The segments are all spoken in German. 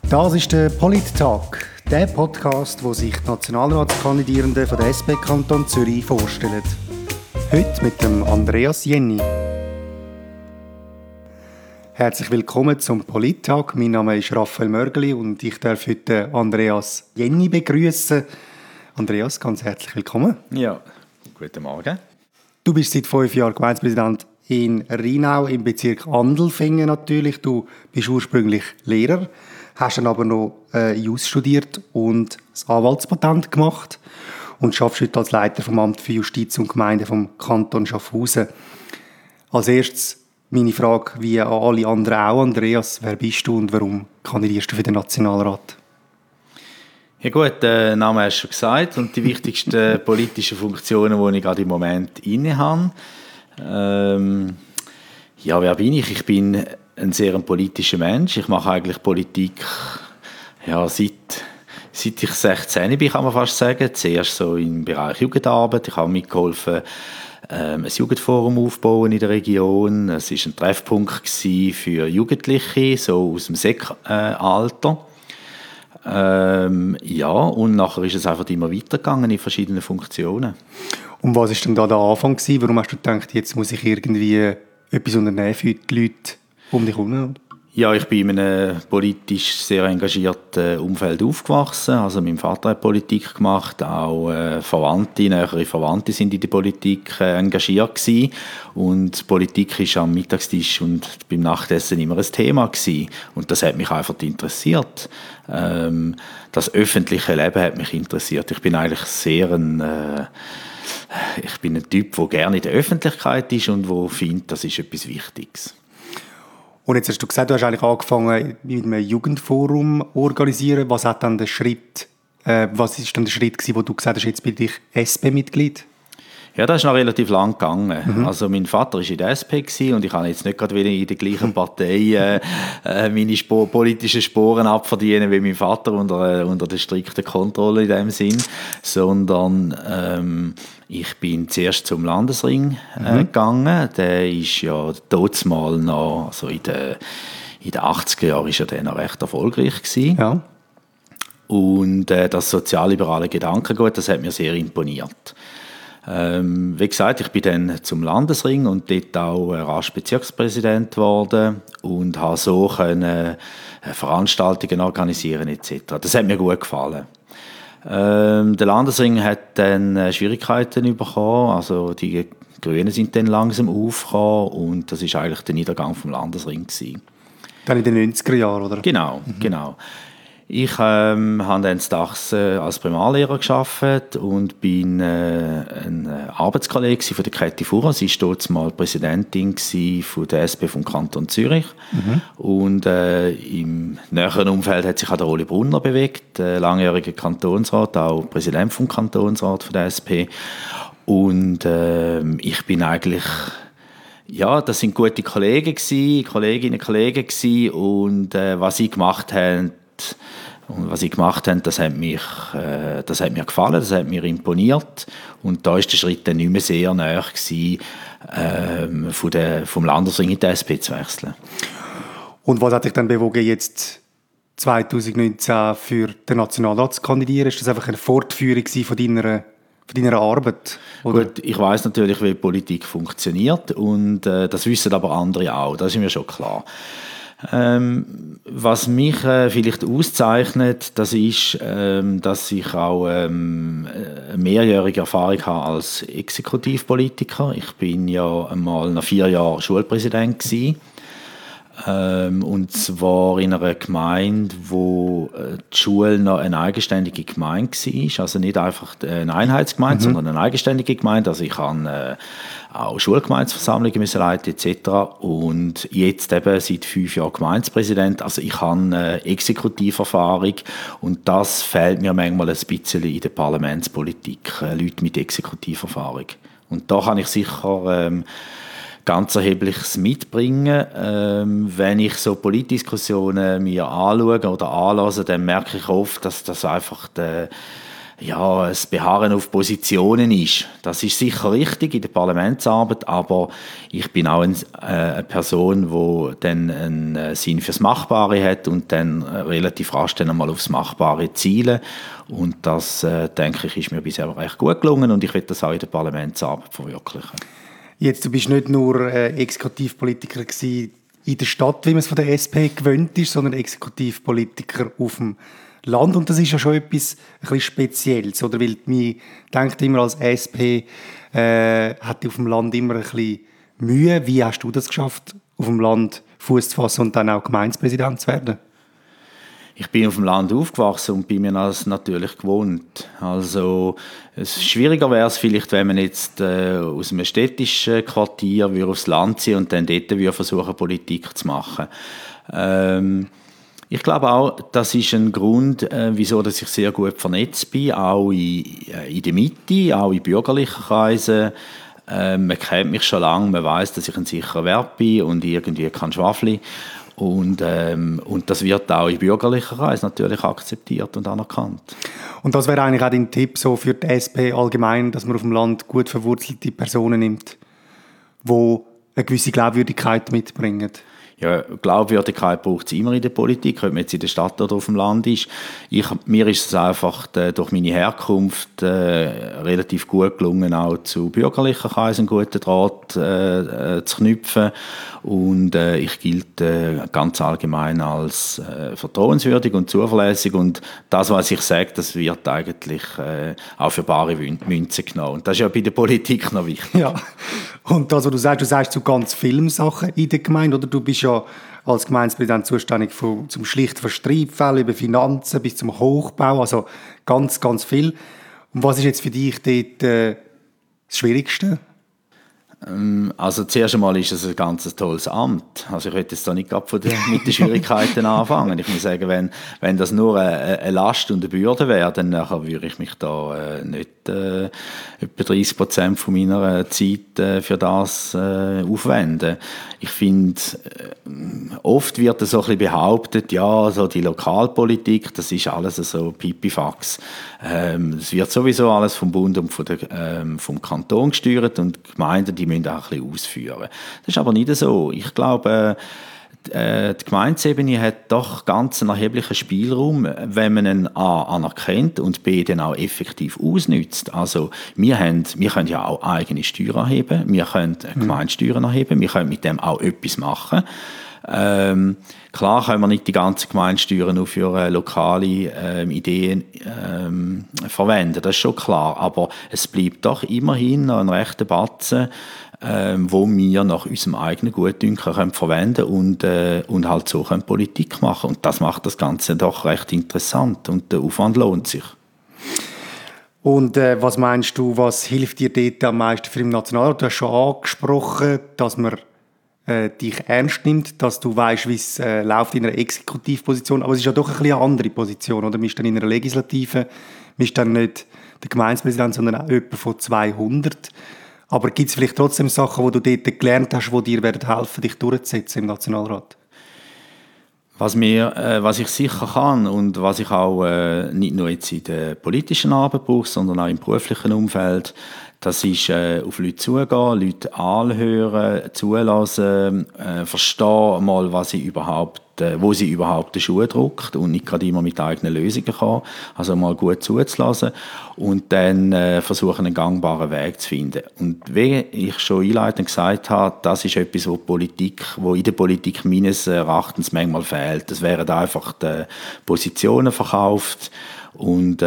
Das ist der Polit-Talk, der Podcast, wo sich die Nationalratskandidierenden von der SP Kanton Zürich vorstellen. Heute mit dem Andreas Jenny. Herzlich willkommen zum Polit-Talk. Mein Name ist Raphael Mörgeli und ich darf heute Andreas Jenny begrüßen. Andreas, ganz herzlich willkommen. Ja, guten Morgen. Du bist seit 5 Jahren Gemeindepräsident in Rheinau im Bezirk Andelfingen natürlich. Du bist ursprünglich Lehrer, hast dann aber noch Jus studiert und das Anwaltspatent gemacht und arbeitest heute als Leiter vom Amt für Justiz und Gemeinde vom Kanton Schaffhausen. Als erstes meine Frage, wie an alle anderen auch. Andreas, wer bist du und warum kandidierst du für den Nationalrat? Ja gut, den Namen hast du schon gesagt und die wichtigsten politischen Funktionen, die ich gerade im Moment innehabe. Ja, wer bin ich? Ich bin ein sehr politischer Mensch. Ich mache eigentlich Politik seit ich 16 bin, kann man fast sagen. Zuerst so im Bereich Jugendarbeit. Ich habe mitgeholfen, ein Jugendforum aufbauen in der Region. Es war ein Treffpunkt für Jugendliche, so aus dem Sek-Alter. Und nachher ist es einfach immer weitergegangen in verschiedenen Funktionen. Und was war denn da der Anfang gewesen? Warum hast du gedacht, jetzt muss ich irgendwie etwas unternehmen für die Leute um dich herum? Ja, ich bin in einem politisch sehr engagierten Umfeld aufgewachsen. Also mein Vater hat Politik gemacht, auch nähere Verwandte sind in der Politik engagiert gewesen. Und Politik ist am Mittagstisch und beim Nachtessen immer ein Thema gewesen. Und das hat mich einfach interessiert. Das öffentliche Leben hat mich interessiert. Ich bin eigentlich ich bin ein Typ, der gerne in der Öffentlichkeit ist und der findet, das ist etwas Wichtiges. Und jetzt hast du gesagt, du hast eigentlich angefangen mit einem Jugendforum zu organisieren. Was ist dann der Schritt gewesen, wo du gesagt hast, jetzt bin ich SP-Mitglied? Ja, das ist noch relativ lang gegangen. Also mein Vater war in der SP und ich kann jetzt nicht gerade wieder in der gleichen Partei meine politischen Sporen abverdienen wie mein Vater unter der strikten Kontrolle in dem Sinn, sondern ich bin zuerst zum Landesring gegangen. Der ist ja damals noch, also in den 80er Jahren ist er dann noch recht erfolgreich gewesen. Ja. Und das sozialliberale Gedankengut, das hat mir sehr imponiert. Wie gesagt, ich bin dann zum Landesring und dort auch rasch Bezirkspräsident geworden und habe so Veranstaltungen organisieren etc. Das hat mir gut gefallen. Der Landesring hat dann Schwierigkeiten bekommen, also die Grünen sind dann langsam aufgekommen und das war eigentlich der Niedergang vom Landesring gewesen. Dann in den 90er Jahren, oder? Genau, genau. Ich habe dann das Dachs als Primarlehrer gearbeitet und bin ein Arbeitskollege von der Käthi Fuhrer. Sie war dort mal Präsidentin von der SP vom Kanton Zürich. Und im näheren Umfeld hat sich auch der Oli Brunner bewegt, langjähriger Kantonsrat, auch Präsident vom Kantonsrat von der SP. Und ich bin eigentlich... Ja, das sind gute Kolleginnen und Kollegen gewesen. Und was sie gemacht haben, das hat mir gefallen, das hat mir imponiert. Und da ist der Schritt dann nicht mehr sehr nahe gewesen, vom Landesring in die SP zu wechseln. Und was hat dich dann bewogen, jetzt 2019 für den Nationalrat zu kandidieren? Ist das einfach eine Fortführung von deiner Arbeit? Oder? Gut, ich weiss natürlich, wie Politik funktioniert und das wissen aber andere auch, das ist mir schon klar. Was mich vielleicht auszeichnet, das ist, dass ich auch eine mehrjährige Erfahrung habe als Exekutivpolitiker. Ich bin ja einmal nach 4 Jahren Schulpräsident gewesen. Und zwar in einer Gemeinde, wo die Schule noch eine eigenständige Gemeinde war. Also nicht einfach eine Einheitsgemeinde, sondern eine eigenständige Gemeinde. Also ich habe auch Schulgemeindeversammlungen leiten etc. Und jetzt eben seit 5 Jahren Gemeindepräsident. Also ich habe eine Exekutiverfahrung und das fehlt mir manchmal ein bisschen in der Parlamentspolitik, Leute mit Exekutiverfahrung. Und da kann ich sicher ganz Erhebliches mitbringen. Wenn ich so Politdiskussionen mir anschaue oder anlasse, dann merke ich oft, dass das einfach das Beharren auf Positionen ist. Das ist sicher richtig in der Parlamentsarbeit, aber ich bin auch eine Person, die dann einen Sinn fürs Machbare hat und dann relativ rasch dann einmal aufs Machbare zielen. Und das, denke ich, ist mir bisher recht gut gelungen und ich will das auch in der Parlamentsarbeit verwirklichen. Jetzt, du bist nicht nur Exekutivpolitiker gewesen in der Stadt, wie man es von der SP gewöhnt ist, sondern Exekutivpolitiker auf dem Land. Und das ist ja schon etwas ein bisschen Spezielles, oder? Weil man denkt immer, als SP hat auf dem Land immer ein bisschen Mühe. Wie hast du das geschafft, auf dem Land Fuß zu fassen und dann auch Gemeindepräsident zu werden? Ich bin auf dem Land aufgewachsen und bin mir das natürlich gewohnt. Also schwieriger wäre es vielleicht, wenn man jetzt aus einem städtischen Quartier aufs Land ziehen und dann dort versuchen, Politik zu machen. Ich glaube auch, das ist ein Grund, wieso dass ich sehr gut vernetzt bin, auch in der Mitte, auch in bürgerlichen Kreisen. Man kennt mich schon lange, man weiß, dass ich ein sicherer Wert bin und irgendwie kein Schwafli. Und das wird auch in bürgerlichen Kreisen natürlich akzeptiert und anerkannt. Und das wäre eigentlich auch dein Tipp so für die SP allgemein, dass man auf dem Land gut verwurzelte Personen nimmt, die eine gewisse Glaubwürdigkeit mitbringen? Ja, Glaubwürdigkeit braucht es immer in der Politik, ob man jetzt in der Stadt oder auf dem Land ist. Mir ist es einfach durch meine Herkunft relativ gut gelungen, auch zu bürgerlichen Kreisen einen guten Draht zu knüpfen. Und ich gilt ganz allgemein als vertrauenswürdig und zuverlässig. Und das, was ich sage, das wird eigentlich auch für bare Münze genommen. Und das ist ja bei der Politik noch wichtig. Ja. Und das, was du sagst zu ganz vielen Sachen in der Gemeinde, oder? Du bist ja als Gemeindepräsident zuständig zum schlichten Verstreibfällen, über Finanzen bis zum Hochbau, also ganz, ganz viel. Und was ist jetzt für dich dort das Schwierigste? Also zuerst einmal ist es ein ganz tolles Amt. Also ich will jetzt da nicht gerade mit den Schwierigkeiten anfangen. Ich muss sagen, wenn das nur eine Last und eine Bürde wäre, dann würde ich mich da nicht etwa 30% von meiner Zeit für das aufwenden. Ich finde, oft wird so ein bisschen behauptet, ja, so die Lokalpolitik, das ist alles so Pipifax. Es wird sowieso alles vom Bund und vom Kanton gesteuert und die Gemeinden, die müssen auch ein bisschen ausführen. Das ist aber nicht so. Ich glaube, die Gemeindeebene hat doch ganz einen erheblichen Spielraum, wenn man ihn A anerkennt und B dann auch effektiv ausnützt. Also wir können ja auch eigene Steuern erheben, wir können Gemeindesteuern erheben, wir können mit dem auch etwas machen. Klar können wir nicht die ganzen Gemeindesteuern nur für lokale Ideen verwenden, das ist schon klar, aber es bleibt doch immerhin noch ein rechter Batzen, wo wir nach unserem eigenen Gutdünken können verwenden und halt so können Politik machen. Und das macht das Ganze doch recht interessant und der Aufwand lohnt sich. Und was meinst du, was hilft dir dort am meisten für den Nationalrat? Du hast schon angesprochen, dass man dich ernst nimmt, dass du weißt, wie es läuft in einer Exekutivposition, aber es ist ja doch ein bisschen eine andere Position, oder? Man ist dann in einer Legislative, man ist dann nicht der Gemeindepräsident, sondern auch jemand von 200. Aber gibt es vielleicht trotzdem Sachen, die du dort gelernt hast, die dir helfen werden, dich durchzusetzen im Nationalrat? Was ich sicher kann und was ich auch nicht nur jetzt in der politischen Arbeit brauche, sondern auch im beruflichen Umfeld, das ist auf Leute zugehen, Leute anhören, zulassen, verstehen mal, wo sie überhaupt den Schuh drückt und nicht gerade immer mit eigenen Lösungen kommen. Also mal gut zuzulassen und dann versuchen, einen gangbaren Weg zu finden. Und wie ich schon einleitend gesagt habe, das ist etwas, wo in der Politik meines Erachtens manchmal fehlt. Das wären einfach die Positionen verkauft und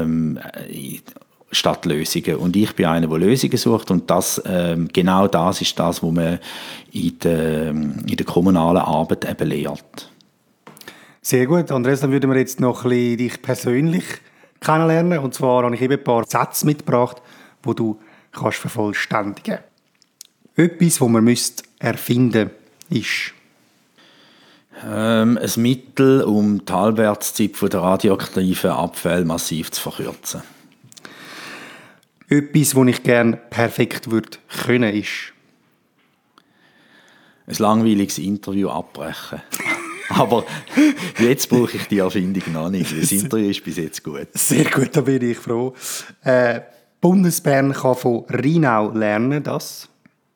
statt Lösungen. Und ich bin einer, der Lösungen sucht und genau das ist das, was man in der kommunalen Arbeit eben lehrt. Sehr gut. Andreas, dann würden wir jetzt noch ein bisschen dich persönlich kennenlernen. Und zwar habe ich eben ein paar Sätze mitgebracht, die du kannst vervollständigen kannst. Etwas, das man erfinden müsste, ist ein Mittel, um die Halbwertszeit der radioaktiven Abfälle massiv zu verkürzen. Etwas, das ich gerne perfekt können würde, ist ein langweiliges Interview abbrechen. Aber jetzt brauche ich die Erfindung noch nicht. Das Interview ist bis jetzt gut. Sehr gut, da bin ich froh. Bundesbern kann von Rhinau lernen, dass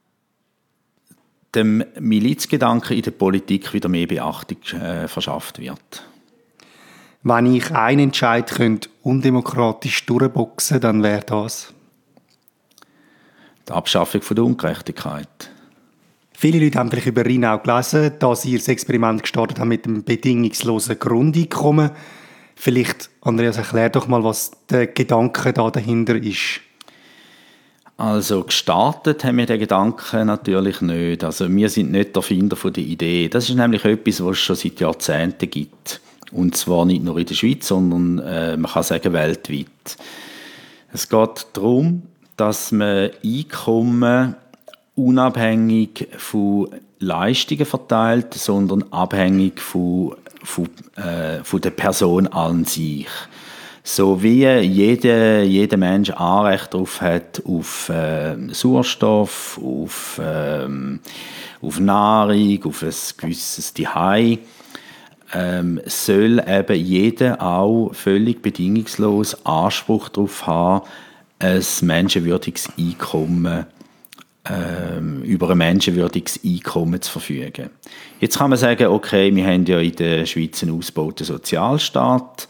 dem Milizgedanken in der Politik wieder mehr Beachtung verschafft wird. wenn ich einen Entscheid könnte undemokratisch durchboxen, dann wäre das Die Abschaffung von der Ungerechtigkeit. Viele Leute haben vielleicht über Rhinau gelesen, dass ihr das Experiment gestartet habt mit dem bedingungslosen Grundeinkommen. Vielleicht, Andreas, erklär doch mal, was der Gedanke da dahinter ist. Also gestartet haben wir den Gedanken natürlich nicht. Also wir sind nicht der Erfinder von der Idee. Das ist nämlich etwas, was es schon seit Jahrzehnten gibt. Und zwar nicht nur in der Schweiz, sondern man kann sagen weltweit. Es geht darum, dass man Einkommen unabhängig von Leistungen verteilt, sondern abhängig von der Person an sich. So wie jeder Mensch Anrecht darauf hat, auf Sauerstoff, auf Nahrung, auf ein gewisses Zuhause, soll eben jeder auch völlig bedingungslos Anspruch darauf haben, ein menschenwürdiges Einkommen über ein menschenwürdiges Einkommen zu verfügen. Jetzt kann man sagen, okay, wir haben ja in der Schweiz einen ausgebauten Sozialstaat.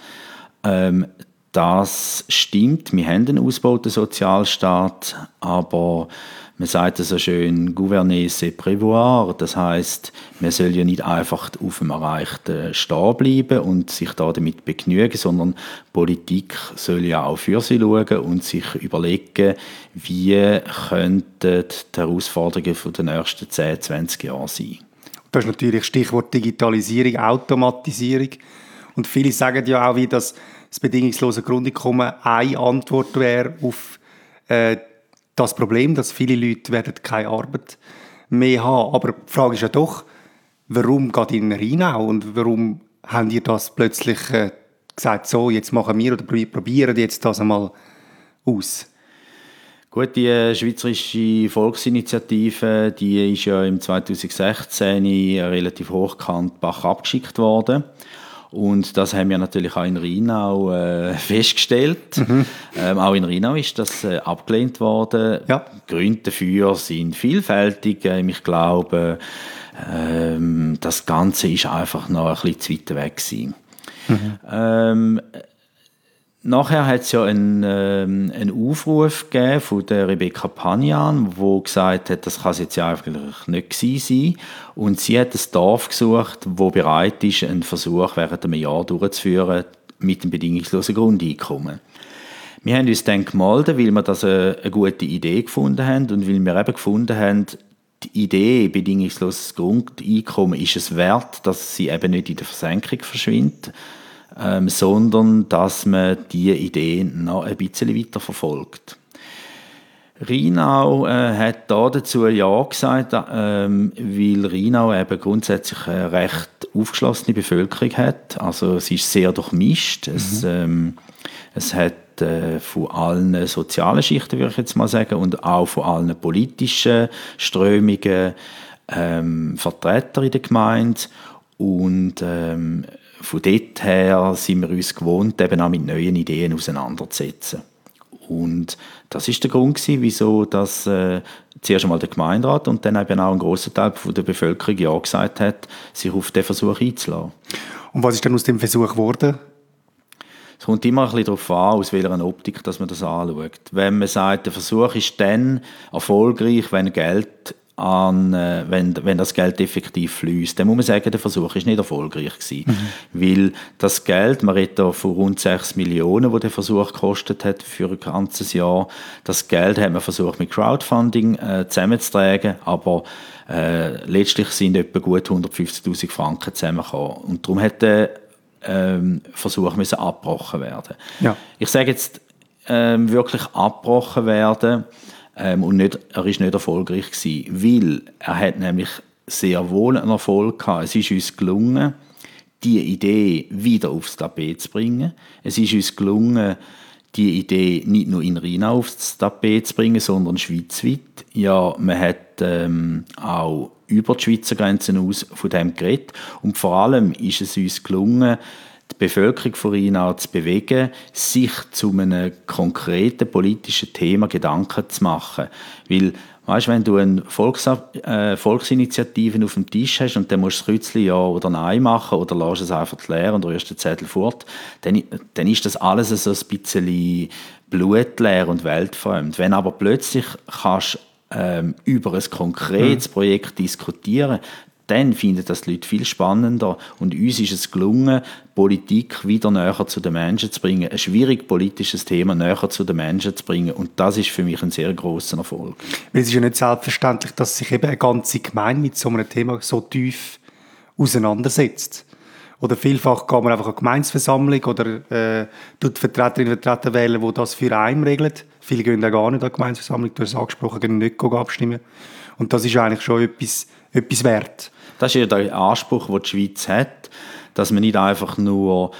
Das stimmt, wir haben einen ausgebauten Sozialstaat, aber man sagt so schön, gouverner c'est prévoir. Das heisst, man soll ja nicht einfach auf dem Erreichten stehen bleiben und sich da damit begnügen, sondern Politik soll ja auch für sie schauen und sich überlegen, wie könnten die Herausforderungen der nächsten 10, 20 Jahre sein. Das ist natürlich Stichwort Digitalisierung, Automatisierung. Und viele sagen ja auch, wie das bedingungslose Grundeinkommen eine Antwort wäre auf das Problem, dass viele Leute werden keine Arbeit mehr haben. Aber die Frage ist ja doch, warum geht in Rhinau und warum haben ihr das plötzlich gesagt, so, jetzt machen wir oder probieren jetzt das einmal aus? Gut, die Schweizerische Volksinitiative, die ist ja im 2016 relativ hochkant Bach abgeschickt worden. Und das haben wir natürlich auch in Rhinau festgestellt. Auch in Rhinau ist das abgelehnt worden. Ja. Die Gründe dafür sind vielfältig. Ich glaube, das Ganze ist einfach noch ein bisschen zu weit weg gewesen. Nachher hat es ja einen Aufruf gegeben von der Rebecca Panian, die gesagt hat, das kann es jetzt ja eigentlich nicht gewesen sein. Und sie hat ein Dorf gesucht, das bereit ist, einen Versuch während einem Jahr durchzuführen mit dem bedingungslosen Grundeinkommen. Wir haben uns dann gemeldet, weil wir das eine gute Idee gefunden haben und weil wir eben gefunden haben, die Idee bedingungsloses Grundeinkommen ist es wert, dass sie eben nicht in der Versenkung verschwindet. Sondern dass man diese Idee noch ein bisschen weiter verfolgt. Rhinau hat dazu Ja gesagt, weil Rhinau eben grundsätzlich eine recht aufgeschlossene Bevölkerung hat. Also es ist sehr durchmischt. Es hat von allen sozialen Schichten, würde ich jetzt mal sagen, und auch von allen politischen Strömungen Vertreter in der Gemeinde. Und von dort her sind wir uns gewohnt, eben auch mit neuen Ideen auseinanderzusetzen. Und das ist der Grund gewesen, wieso das zuerst einmal der Gemeinderat und dann eben auch ein grosser Teil der Bevölkerung Ja gesagt hat, sich auf diesen Versuch einzulassen. Und was ist dann aus dem Versuch geworden? Es kommt immer ein bisschen darauf an, aus welcher Optik dass man das anschaut. Wenn man sagt, der Versuch ist dann erfolgreich, wenn das Geld effektiv fließt, dann muss man sagen, der Versuch ist nicht erfolgreich gewesen. Weil das Geld, man redet da von rund 6 Millionen, die der Versuch gekostet hat für ein ganzes Jahr, das Geld hat man versucht mit Crowdfunding zusammenzutragen, aber letztlich sind etwa gut 150'000 Franken zusammengekommen. Und darum hat der Versuch müssen abgebrochen werden. Ja. Ich sage jetzt wirklich abgebrochen werden, und er ist nicht erfolgreich gewesen, weil er hat nämlich sehr wohl einen Erfolg gehabt. Es ist uns gelungen, die Idee wieder aufs Tapet zu bringen. Es ist uns gelungen, die Idee nicht nur in Rheinau aufs Tapet zu bringen, sondern schweizweit. Ja, man hat auch über die Schweizer Grenzen aus von dem geredet. Und vor allem ist es uns gelungen, die Bevölkerung von Rheinau zu bewegen, sich zu einem konkreten politischen Thema Gedanken zu machen. Weil, weißt, wenn du eine Volksinitiative auf dem Tisch hast und dann musst du das Kreuzchen Ja oder Nein machen oder lässt es einfach leer und rührst den Zettel fort, dann ist das alles so ein bisschen blutleer und weltfremd. Wenn aber plötzlich kannst über ein konkretes Projekt diskutieren, dann finden das die Leute viel spannender. Und uns ist es gelungen, Politik wieder näher zu den Menschen zu bringen, ein schwierig politisches Thema näher zu den Menschen zu bringen. Und das ist für mich ein sehr grosser Erfolg. Weil es ist ja nicht selbstverständlich, dass sich eben eine ganze Gemeinde mit so einem Thema so tief auseinandersetzt. Oder vielfach geht man einfach an eine Gemeindeversammlung oder tut Vertreterinnen und Vertreter wählen, die das für einen regeln. Viele gehen auch gar nicht an die Gemeindeversammlung, du hast es angesprochen, gehen nicht abstimmen. Und das ist eigentlich schon etwas wert. Das ist ja der Anspruch, den die Schweiz hat, dass man nicht einfach nur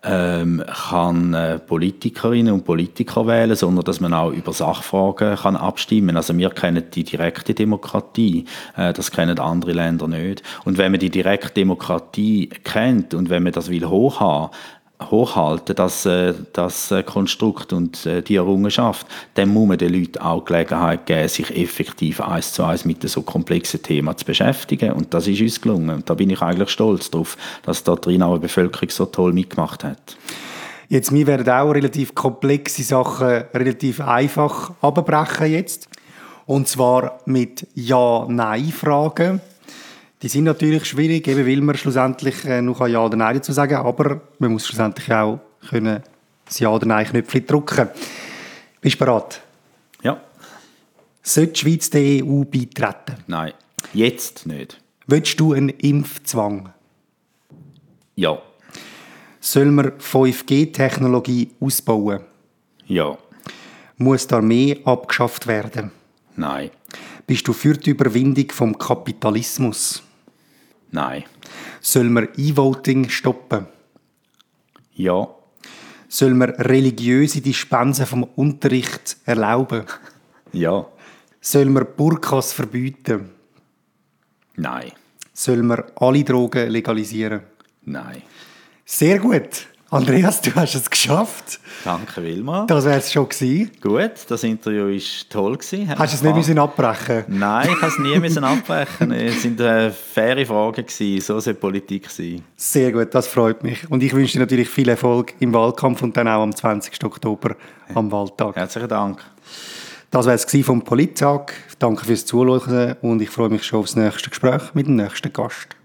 Politikerinnen und Politiker wählen, sondern dass man auch über Sachfragen kann abstimmen. Also wir kennen die direkte Demokratie, das kennen andere Länder nicht. Und wenn man die direkte Demokratie kennt und wenn man das will hochhalten, das Konstrukt und die Errungenschaft, dann muss man den Leuten auch Gelegenheit geben, sich effektiv 1:1 mit so komplexen Themen zu beschäftigen. Und das ist uns gelungen. Und da bin ich eigentlich stolz darauf, dass da die Rheinauer Bevölkerung so toll mitgemacht hat. Jetzt, wir werden auch relativ komplexe Sachen relativ einfach abbrechen jetzt. Und zwar mit Ja-Nein-Fragen. Die sind natürlich schwierig, eben weil man schlussendlich noch Ja oder Nein dazu sagen kann, aber man muss schlussendlich auch können das Ja oder Nein-Knöpfchen drücken. Bist du bereit? Ja. Sollte die Schweiz der EU beitreten? Nein, jetzt nicht. Willst du einen Impfzwang? Ja. Soll man 5G-Technologie ausbauen? Ja. Muss die Armee abgeschafft werden? Nein. Bist du für die Überwindung vom Kapitalismus? Nein. Soll man E-Voting stoppen? Ja. Soll man religiöse Dispensen vom Unterricht erlauben? Ja. Soll man Burkas verbieten? Nein. Soll man alle Drogen legalisieren? Nein. Sehr gut. Andreas, du hast es geschafft. Danke vielmals. Das wäre es schon gewesen. Gut, das Interview war toll. Hast du es nicht müssen abbrechen? Nein, ich musste es nie abbrechen. Es waren faire Fragen. So soll Politik sein. Sehr gut, das freut mich. Und ich wünsche dir natürlich viel Erfolg im Wahlkampf und dann auch am 20. Oktober am Wahltag. Herzlichen Dank. Das war es vom Polittag. Danke fürs Zuhören und ich freue mich schon aufs nächste Gespräch mit dem nächsten Gast.